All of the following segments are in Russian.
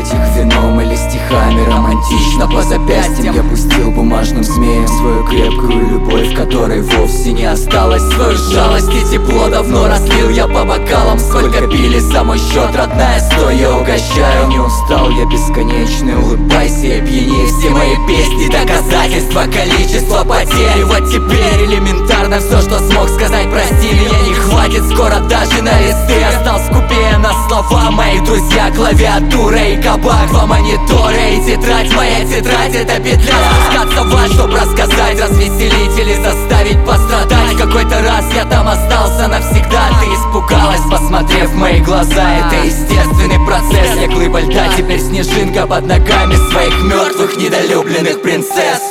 их вином или стихами романтично. По запястьям я пустил бумажным змеем свою крепкую любовь, которой вовсе не осталось. Свою жалость и тепло давно разлил я по бокалам. Сколько пили за мой счет, родная, стой, я угощаю. Не устал я бесконечный, улыбайся и пьяней. Все мои песни доказательства количества потерь. И вот теперь элементарно все, что смог сказать, прости меня не хватит скоро даже на листы. Остался скупее на слова моих друзья, клавиатура и кабак, два монитора и тетрадь. Моя тетрадь — это петля, спускаться в ад, чтоб рассказать, развеселить или заставить пострадать. Какой-то раз я там остался навсегда. Ты испугалась, посмотрев в мои глаза. Это естественный процесс, я глыба льда, теперь снежинка под ногами своих мертвых недолюбленных принцесс.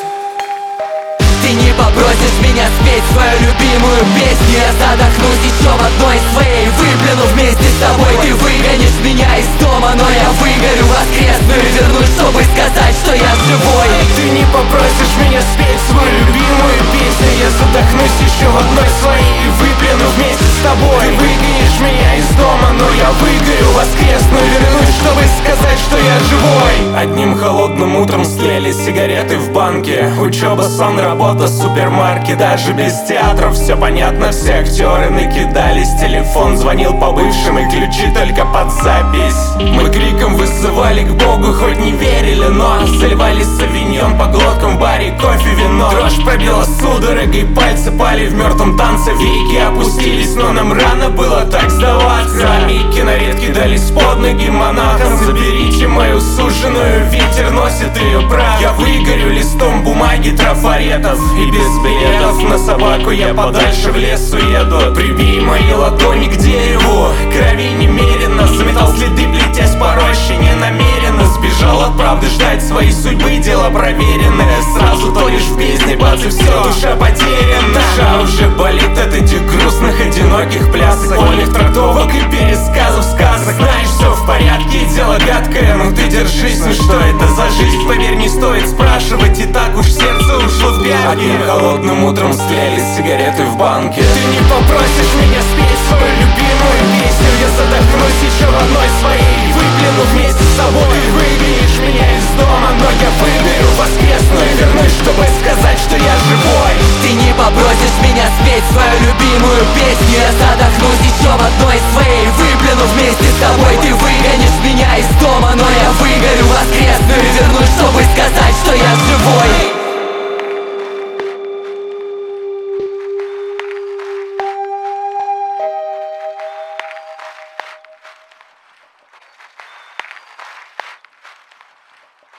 Ты не попросишь меня спеть свою любимую песню. Я задохнусь еще в одной своей, выплюну вместе с тобой. Ты выгонишь меня из дома, но я выгорю воскресну и вернусь, чтобы сказать, что я живой. Ты не попросишь меня спеть свою любимую песню. Я задохнусь еще в одной своей и выплюну вместе с тобой. Ты выгонишь меня из дома, но я выгорю воскресну и вернусь, чтобы сказать, что я живой. Одним холодным утром слили сигареты в банке. Учеба, сон, работа, супермаркет. Даже без театров все понятно, все актеры накидались. Телефон звонил по бывшим и ключи только под запись. Мы криком вызывали к Богу, хоть не верили, но заливали савиньон по глоткам в баре, кофе, вино. Дрожь пробила судорогой, пальцы пали в мертвом танце. Веки опустились, но нам рано было так сдаваться. Скамейки на редки дались под ноги монахам. Заберите мою суженую, ветер носит ее прах. Я выгорю листом бумаги трафаретов и без билетов. На собаку я подальше в лес уеду. Прибей мои ладони к дереву, крови немерено. Заметал следы, плетясь по роще ненамеренно. Сбежал от правды, ждать своей судьбы, дело проверенное. Сразу тонешь в бездне, бац, и все, душа потеряна. Душа уже болит от этих грустных, одиноких плясок, вольных трактовок и пересказов сказок. Знаешь, все в порядке, дело гадкое, ну ты держись. Ну что это за жизнь, поверь, не стоит спрашивать. И так уж сердце ушло в пятки. Одним холодным утром стлели сигареты в банке. Ты не попросишь меня спеть свою любимую песню. Я задохнусь еще в одной своей, выплюну вместе с собой.